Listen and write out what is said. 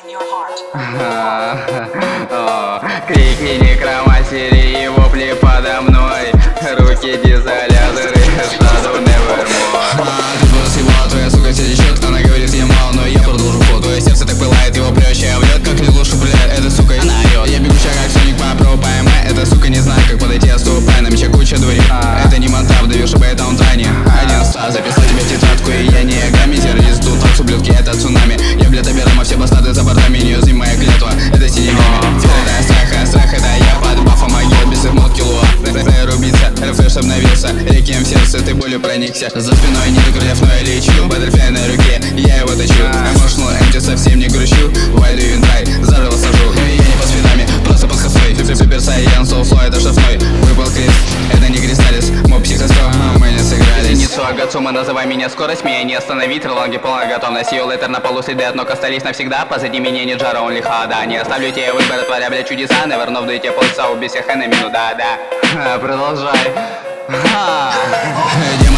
Крики некроматерии и вопли подо мной. Руки дизоляторы, саду nevermore. Ты голос его, твоя сука все течет. Она говорит, я мало, но я продолжу ход. Твое сердце так пылает, его прёще в лед. Как лилу шупляет, эта сука, она орёт. Я бегущая как Соник по пробуем. Эта сука не знает, как подойти, отступай. На мече куча дури. Это не монтап, давишь об этом тайне. 1 записал тебе тетрадку, и я не гамми. Террорист тут такс, ублюдки, это цунами. Я, блядь, обедом, а все бастарды за бортами. Не юзи моя клятва, это синими. Ферда, страх, это я под бафом могил. Без их мод кило, рубиться, РФ обновился. Рекием в сердце, ты болью проникся. За спиной не докрылев, но я лечу. Баттерфляй на руке, я его точу. Emotional empty, совсем не грущу. Why do you try, заживо сажу. Я не по спинами, просто под хостой. Супер сайян, соуфло, это шафной. Выпал крест, это не кристаллис. Моб психостом, мы не сыгрались. Несу Агацума, называй меня скорость. Меня не остановить, роланги полная готовность. See you later, на полу следы от ног остались навсегда. Позади меня не джара, он лихада. Не оставлю тебе выбор, творя, блядь, чудеса. Never know, вдуйте полчаса, убей всех enemy, ну да. Продолжай. Демон